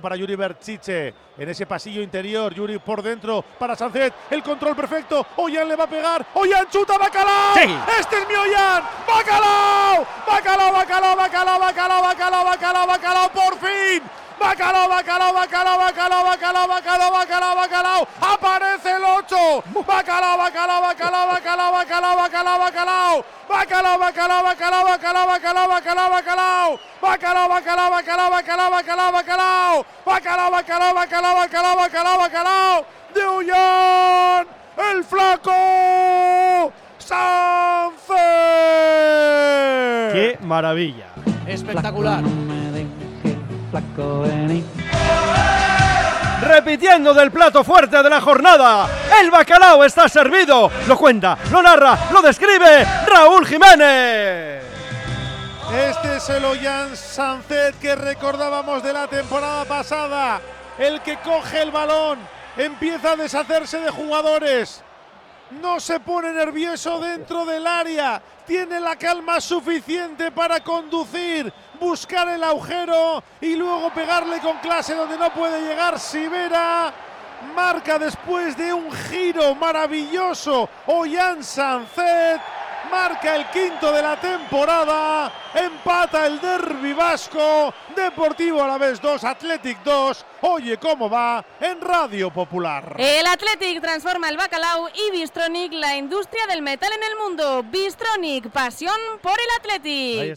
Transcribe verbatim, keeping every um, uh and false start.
Bacalao para Yuri Berchiche. En ese pasillo interior, Yuri por dentro para Sánchez. El control perfecto. Ollán le va a pegar. Ollán chuta, Bacalao. Sí. Este es mi Ollán. Bacalao. Bacalao, Bacalao, Bacalao, Bacalao, Bacalao, Bacalao, Bacalao, por fin. Bacalao, Bacalao, Bacalao, Bacalao, Bacalao, Bacalao, Bacalao, Bacalao. Aparece el ocho. Bacalao, Bacalao, Bacalao, Bacalao, Bacalao, Bacalao, Bacalao. Bacalao, Bacalao, Bacalao, Bacalao, Bacalao, Bacalao, Bacalao. Bacalao, Bacalao, Bacalao, Bacalao, Bacalao, Bacalao. Bacalao, Bacalao, Bacalao, Bacalao, Bacalao, Bacalao. De Ollán, el flaco Sánchez. ¡Qué maravilla! Espectacular. Repitiendo del plato fuerte de la jornada, el bacalao está servido. Lo cuenta, lo narra, lo describe Raúl Jiménez. Este es el Ollán Sánchez que recordábamos de la temporada pasada. El que coge el balón, empieza a deshacerse de jugadores. No se pone nervioso dentro del área. Tiene la calma suficiente para conducir, buscar el agujero y luego pegarle con clase donde no puede llegar Sivera. Marca después de un giro maravilloso Ollán Sánchez. Marca el quinto de la temporada, empata el derbi vasco, Deportivo Alavés dos, Athletic dos. Oye cómo va en Radio Popular. El Athletic transforma el bacalao y Bystronic la industria del metal en el mundo. Bystronic, pasión por el Athletic.